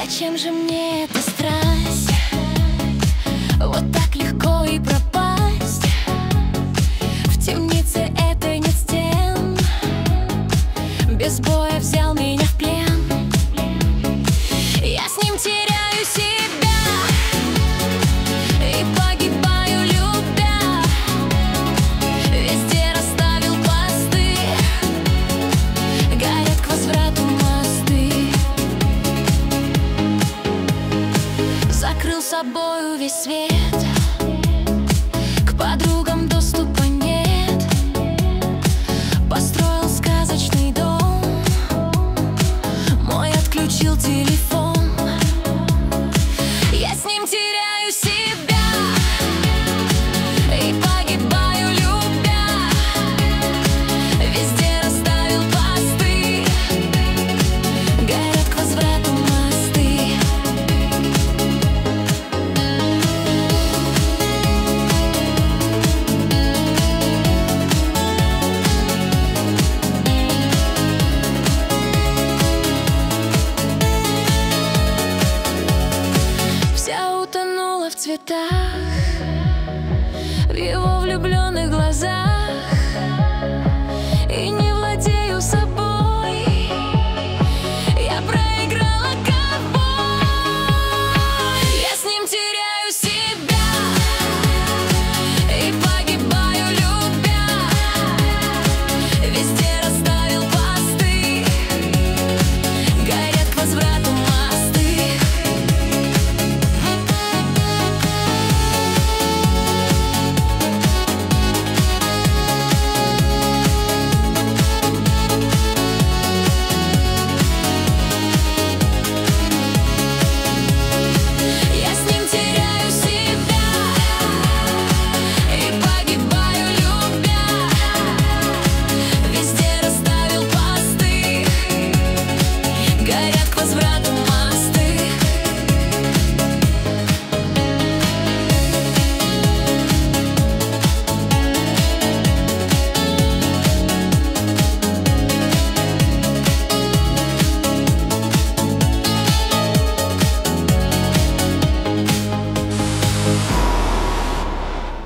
Зачем же мне эта страсть? Вот так легко и пропасть в темнице этой нет стен. Без боя взял меня в плен. Я с ним теряю себя и погибаю, любя. Везде расставил посты, горят к возврату мосты. Закрыл собою весь свет, к подругам доступа нет. Построил сказочный дом, мой отключил телефон. Я с ним теряю себя и погибаю, любя. Везде расставил посты, горят к возврату мосты. Вся утонула в цветах,